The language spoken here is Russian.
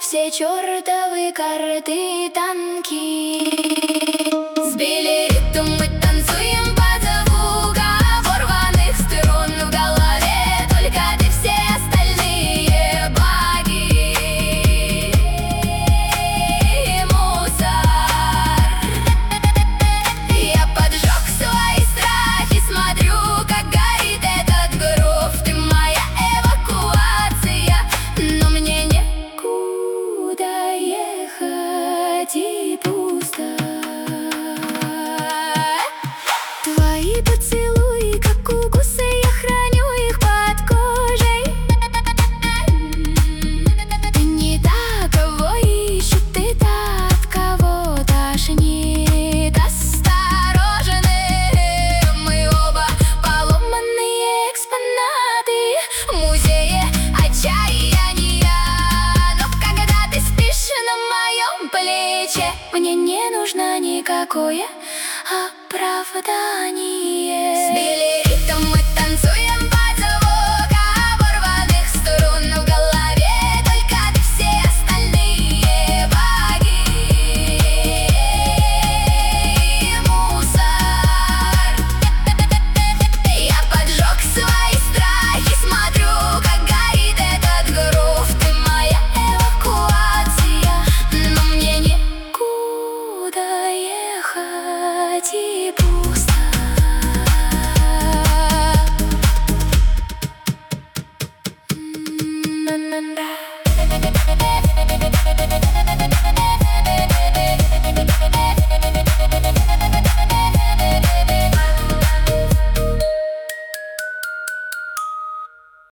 все чертовы карты танки. Сбили ритм, мы танцуем под звуком порванных струн в голове. Только ты, все остальные баги и мусор. Я поджег свои страхи, смотрю, как горит этот грув. Ты моя эвакуация, но мне некуда ехать и пусто. Твои поцелуи, как укусы, я храню их под кожей. Ты не та, кого ищут, ты та, от кого тошнит. Осторожны, мы оба поломанные экспонаты в музее отчаяния. Но когда ты спишь на моем плече, мне не нужно никакое оправдание.